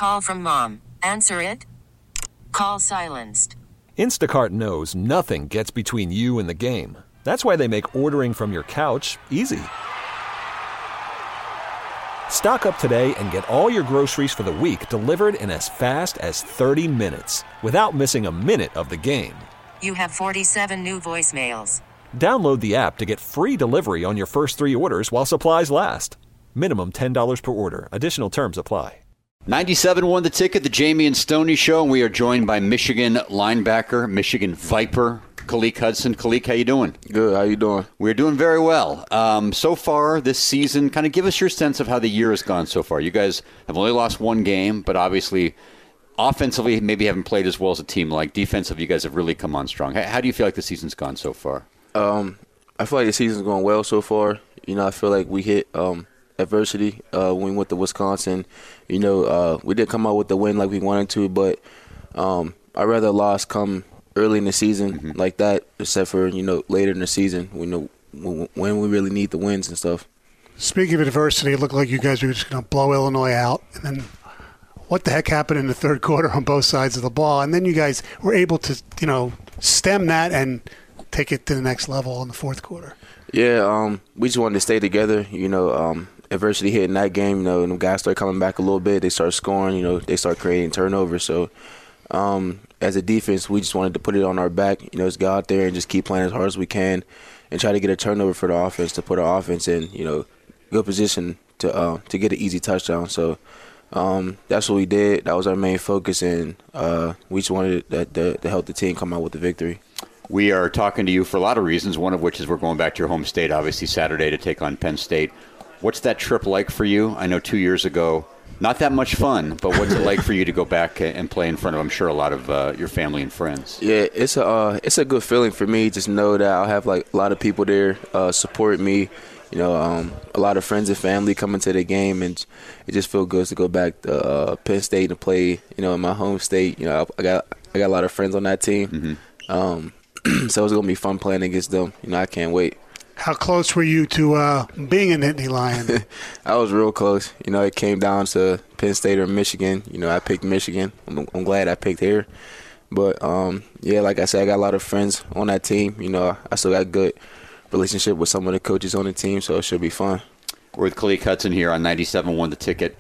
call from mom. Answer it. Call silenced. Instacart knows nothing gets between you and the game. That's why they make ordering from your couch easy. Stock up today and get all your groceries for the week delivered in as fast as 30 minutes without missing a minute of the game. You have 47 new voicemails. Download the app to get free delivery on your first 3 orders while supplies last. Minimum $10 per order. Additional terms apply. 97 won the ticket, the Jamie and Stoney Show, and we are joined by Michigan linebacker, Michigan Viper, Khaleke Hudson. Khaleke, how you doing? Good. How you doing? We're doing very well. So far this season, kind of give us your sense of how the year has gone so far. You guys have only lost one game, but obviously offensively maybe haven't played as well as a team like. Defensively, you guys have really come on strong. How do you feel like the season's gone so far? I feel like the season's going well so far. I feel like we hit adversity when we went to Wisconsin. We didn't come out with the win like we wanted to, but I'd rather a loss come early in the season like that, except for, later in the season, when we really need the wins and stuff. Speaking of adversity, it looked like you guys were just going to blow Illinois out. And then what the heck happened in the third quarter on both sides of the ball? And then you guys were able to, stem that and take it to the next level in the fourth quarter. Yeah, we just wanted to stay together. Adversity hit in that game, and the guys start coming back a little bit. They start scoring, they start creating turnovers. So as a defense, we just wanted to put it on our back, just go out there and just keep playing as hard as we can and try to get a turnover for the offense to put our offense in, good position to get an easy touchdown. So that's what we did. That was our main focus, and we just wanted to help the team come out with the victory. We are talking to you for a lot of reasons, one of which is we're going back to your home state, obviously, Saturday to take on Penn State. What's that trip like for you? I know 2 years ago, not that much fun, but what's it like for you to go back and play in front of, I'm sure, a lot of your family and friends? Yeah, it's a good feeling for me. Just know that I'll have a lot of people there supporting me. A lot of friends and family coming to the game, and it just feels good to go back to Penn State and play. In my home state. I got a lot of friends on that team. So it's gonna be fun playing against them. I can't wait. How close were you to being an Nittany Lion? I was real close. It came down to Penn State or Michigan. I picked Michigan. I'm glad I picked here. But, like I said, I got a lot of friends on that team. I still got a good relationship with some of the coaches on the team, so it should be fun. We're with Khaleke Hudson here on 97 won the ticket.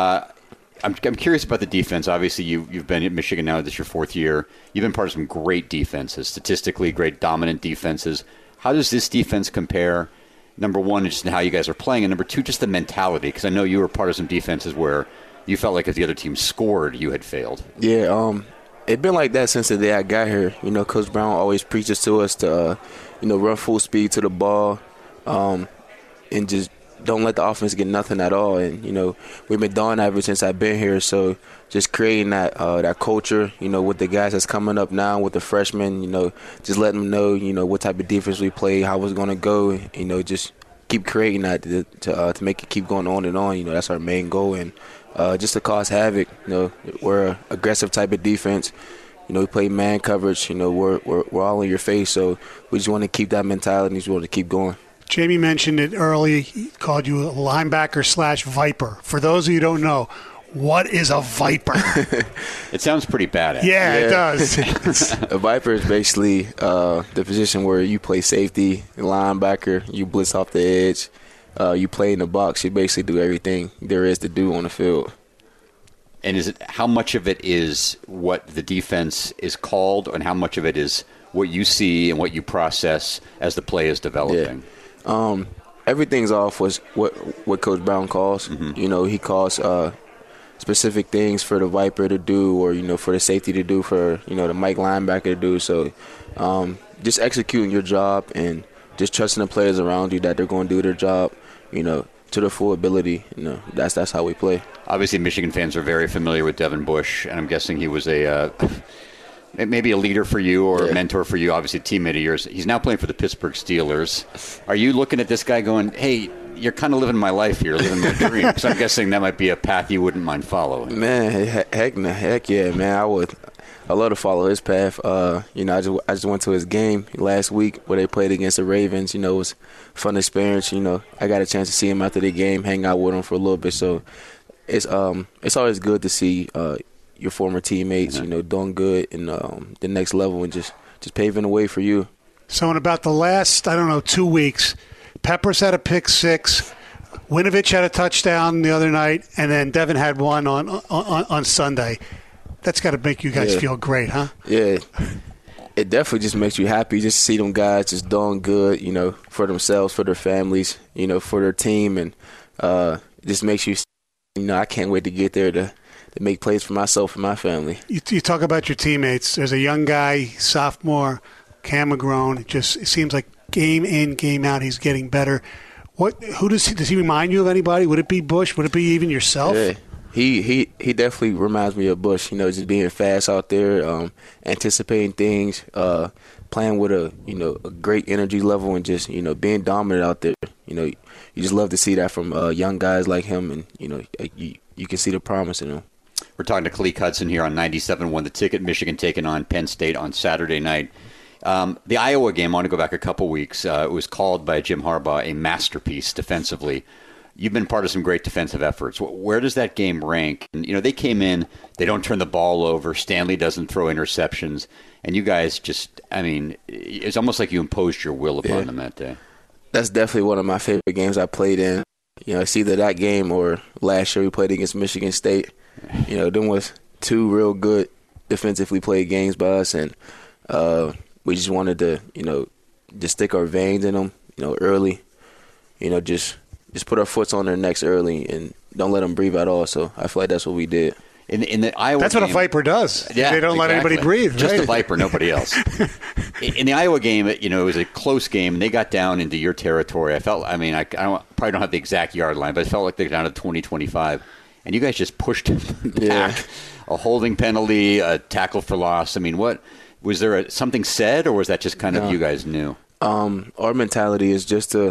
I'm curious about the defense. Obviously, you've been at Michigan now. This is your fourth year. You've been part of some great defenses, statistically great, dominant defenses. How does this defense compare, number one, just in how you guys are playing, and number two, just the mentality? Because I know you were part of some defenses where you felt like if the other team scored, you had failed. Yeah, it's been like that since the day I got here. Coach Brown always preaches to us to, run full speed to the ball and just don't let the offense get nothing at all. And, we've been doing that ever since I've been here. So just creating that culture, with the guys that's coming up now, with the freshmen, just letting them know, what type of defense we play, how it's going to go, just keep creating that to make it keep going on and on. That's our main goal. And just to cause havoc, we're an aggressive type of defense. We play man coverage, we're all in your face. So we just want to keep that mentality and just want to keep going. Jamie mentioned it early. He called you a linebacker/Viper. For those of you who don't know, what is a Viper? It sounds pretty badass. Yeah, it does. A Viper is basically the position where you play safety, linebacker, you blitz off the edge, you play in the box. You basically do everything there is to do on the field. And how much of it is what the defense is called, and how much of it is what you see and what you process as the play is developing? Yeah. Everything's off was what Coach Brown calls. He calls specific things for the Viper to do, or for the safety to do, for the Mike linebacker to do. So just executing your job and just trusting the players around you that they're going to do their job, to their full ability. That's how we play. Obviously, Michigan fans are very familiar with Devin Bush, and I'm guessing he was maybe a leader for you or a mentor for you, obviously a teammate of yours. He's now playing for the Pittsburgh Steelers. Are you looking at this guy going, hey, you're kind of living my life here, living my dream? Because I'm guessing that might be a path you wouldn't mind following. Man, heck yeah, man. I would. I love to follow his path. I just went to his game last week where they played against the Ravens. It was a fun experience. I got a chance to see him after the game, hang out with him for a little bit. So it's always good to see your former teammates, doing good in the next level and just paving the way for you. So in about the last, 2 weeks, Peppers had a pick six, Winovich had a touchdown the other night, and then Devin had one on Sunday. That's got to make you guys feel great, huh? Yeah. It definitely just makes you happy just to see them guys just doing good, for themselves, for their families, for their team. And it just makes you, I can't wait to get there to make plays for myself and my family. You talk about your teammates. There's a young guy, sophomore, Cam McGrone. It seems like game in, game out, he's getting better. Who does he remind you of anybody? Would it be Bush? Would it be even yourself? Yeah. He definitely reminds me of Bush, just being fast out there, anticipating things, playing with a great energy level and just, being dominant out there. You just love to see that from young guys like him, and, you can see the promise in him. We're talking to Khaleke Hudson here on 97.1 The Ticket. Michigan taking on Penn State on Saturday night. The Iowa game, I want to go back a couple weeks. It was called by Jim Harbaugh a masterpiece defensively. You've been part of some great defensive efforts. Where does that game rank? And, they came in, they don't turn the ball over. Stanley doesn't throw interceptions. And you guys just, it's almost like you imposed your will upon them that day. That's definitely one of my favorite games I played in. It's either that game or last year we played against Michigan State. Them was two real good defensively played games by us. And we just wanted to, just stick our veins in them, early, just put our foots on their necks early and don't let them breathe at all. So I feel like that's what we did. In the Iowa That's game, what a Viper does. Yeah, they don't let anybody breathe. Just right? a Viper, nobody else. In the Iowa game, it was a close game. And they got down into your territory. I felt, I probably don't have the exact yard line, but it felt like they got down to 20-25. And you guys just pushed them back. Yeah. A holding penalty, a tackle for loss. What was there something said, or was that just kind of you guys knew? Our mentality is just to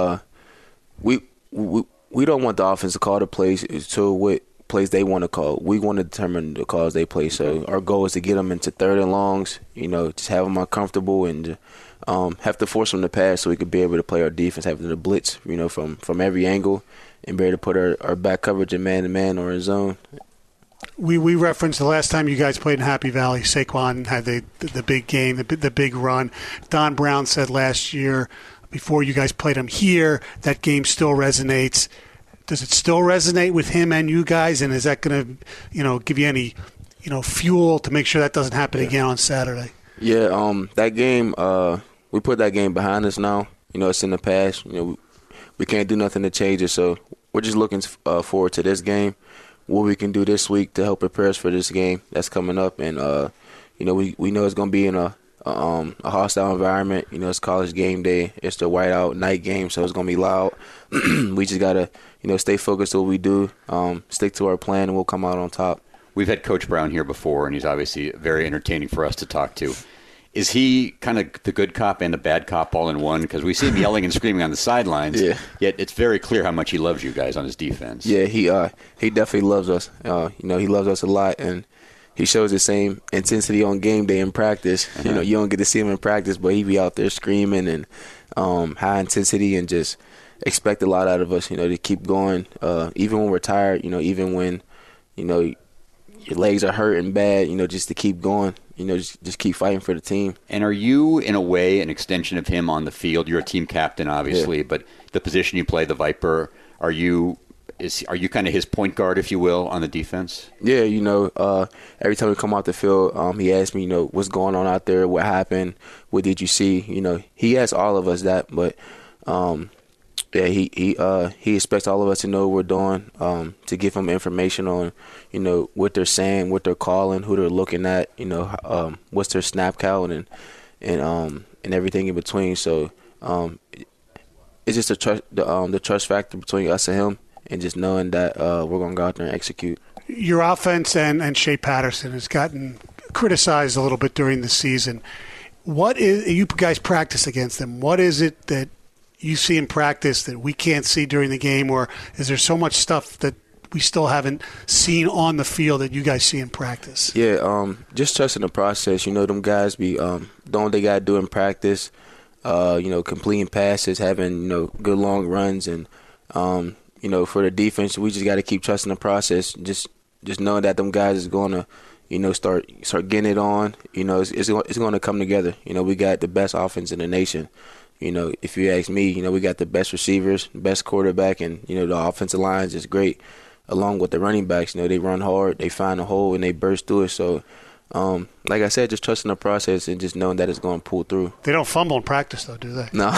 we don't want the offense to call the plays to what plays they want to call. We want to determine the calls they play. So our goal is to get them into third and longs, just have them uncomfortable and have to force them to pass so we could be able to play our defense, having to blitz, from every angle and be able to put our back coverage in man-to-man or in zone. We referenced the last time you guys played in Happy Valley, Saquon had the big game, the big run. Don Brown said last year, before you guys played him here, that game still resonates. Does it still resonate with him and you guys? And is that going to, give you any, fuel to make sure that doesn't happen again on Saturday? Yeah, that game, we put that game behind us now. It's in the past. We can't do nothing to change it. So we're just looking forward to this game, what we can do this week to help prepare us for this game that's coming up. And, we know it's going to be in a hostile environment. It's college game day. It's the whiteout night game, so it's going to be loud. We just got to, stay focused on what we do, stick to our plan, and we'll come out on top. We've had Coach Brown here before, and he's obviously very entertaining for us to talk to. Is he kind of the good cop and the bad cop all in one? Because we see him yelling and screaming on the sidelines, yet it's very clear how much he loves you guys on his defense. Yeah, he definitely loves us. He loves us a lot, and he shows the same intensity on game day in practice. You don't get to see him in practice, but he be out there screaming and high intensity and just expect a lot out of us, to keep going. Even when we're tired, even when, your legs are hurting bad, just to keep going, just keep fighting for the team. And are you, in a way, an extension of him on the field? You're a team captain, obviously, but the position you play, the Viper, are you kind of his point guard, if you will, on the defense? Yeah, every time we come out the field, he asks me, what's going on out there, what happened, what did you see? He asks all of us that, but he expects all of us to know what we're doing, to give him information on, what they're saying, what they're calling, who they're looking at, what's their snap count and everything in between. So it's just the trust factor between us and him, and just knowing that we're going to go out there and execute. Your offense and Shea Patterson has gotten criticized a little bit during the season. You guys practice against them. What is it that you see in practice that we can't see during the game, or is there so much stuff that we still haven't seen on the field that you guys see in practice? Yeah, just trusting the process. Them guys be doing what they got to do in practice, completing passes, having, good long runs, and for the defense, we just got to keep trusting the process. Just knowing that them guys is going to, start getting it on. It's going to come together. We got the best offense in the nation. If you ask me, we got the best receivers, best quarterback, and, the offensive line is just great. Along with the running backs, they run hard, they find a hole, and they burst through it. So, like I said, just trusting the process and just knowing that it's going to pull through. They don't fumble in practice, though, do they? No.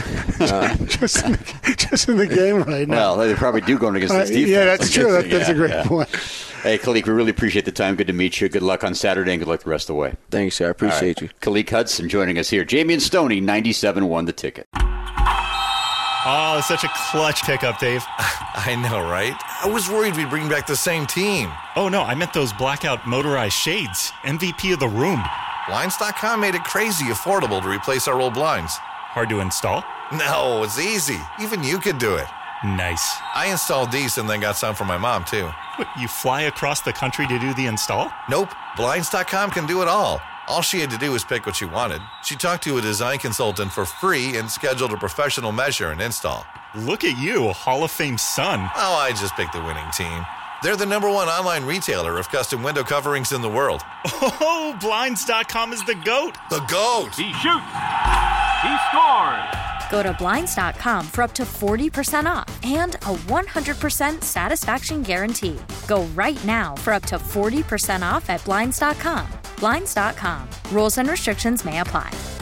just in the game right now. Well, they probably do going against this defense. Yeah, that's true. That's a great point. Hey, Khaleke, we really appreciate the time. Good to meet you. Good luck on Saturday and good luck the rest of the way. Thanks, sir. I appreciate you. Khaleke Hudson joining us here. Jamie and Stoney, 97.1 The Ticket. Oh, such a clutch pickup, Dave. I know, right? I was worried we'd bring back the same team. Oh, no, I meant those blackout motorized shades. MVP of the room. Blinds.com made it crazy affordable to replace our old blinds. Hard to install? No, it's easy. Even you could do it. Nice. I installed these and then got some for my mom, too. What, you fly across the country to do the install? Nope. Blinds.com can do it all. All she had to do was pick what she wanted. She talked to a design consultant for free and scheduled a professional measure and install. Look at you, a Hall of Fame son. Oh, I just picked the winning team. They're the #1 online retailer of custom window coverings in the world. Oh, Blinds.com is the GOAT. The GOAT! He shoots. He scores. Go to Blinds.com for up to 40% off and a 100% satisfaction guarantee. Go right now for up to 40% off at Blinds.com. Blinds.com. Rules and restrictions may apply.